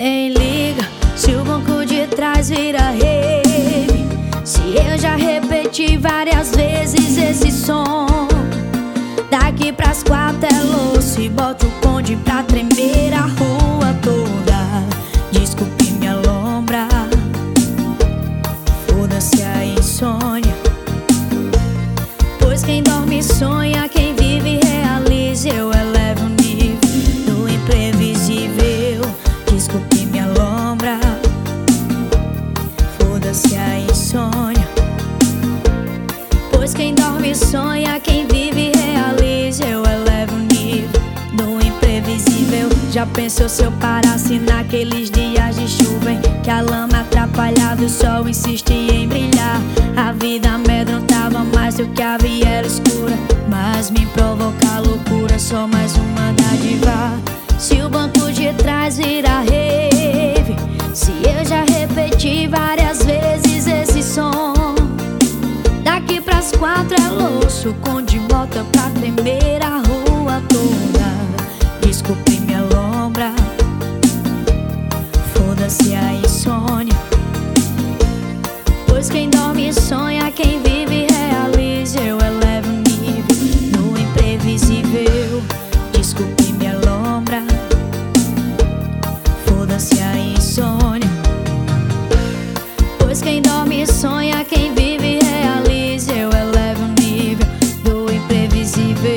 Nem liga se o banco de trás vira rave, se eu já repeti várias vezes esse som. Daqui pras 4 é louço e boto o bonde pra tremer a rua toda. Desculpe minha lombra, foda-se a insônia, pois quem dorme sonha, quem vive realiza. Eu elevo o nível do imprevisível. Desculpe minha lombra, foda-se a insônia, pois quem dorme sonha, quem vive realiza. Eu elevo o nível do imprevisível. Já pensou se eu parasse naqueles dias de chuva em que a lama atrapalhava e o sol insistia em brilhar? A vida amedrontava mais do que a viela escura, mas me provoca loucura, só mais uma dádiva. Se o banco de trás vira rave, se eu já repeti várias vezes esse som. Daqui pras 4 é louço, conde bota pra tremer a rua toda. Desculpe minha lombra, foda-se a insônia, pois quem dorme sonha, quem vive realiza. Eu elevo o nível no imprevisível. Desculpe minha lombra, foda-se a insônia, pois quem dorme sonha, quem vive realiza. Eu elevo o nível do imprevisível.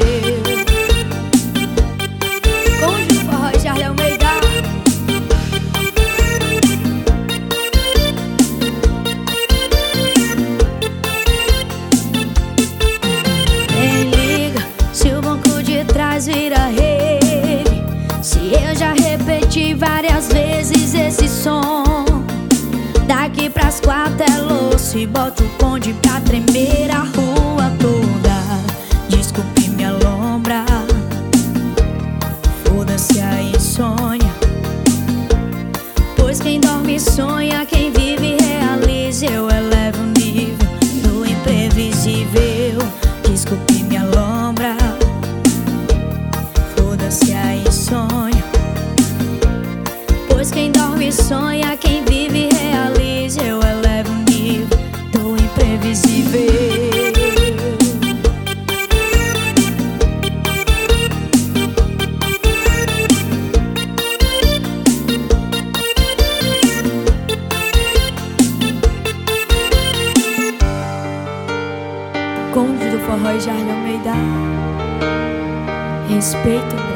Conde do Forró, Charlie Almeida. Nem liga se o banco de trás vira rave, se eu já repeti várias vezes esse som. Daqui pras 4 é louço e boto o bonde pra tremer a rua toda. Desculpe minha lombra, foda-se a insônia, pois quem dorme sonha, quem vive realiza. Eu elevo o nível do imprevisível. Desculpe minha lombra, foda-se a insônia, pois quem dorme sonha, quem vive realiza. Eu elevo o nível do imprevisível. Conde do Forró, Charlie Almeida. Respeito.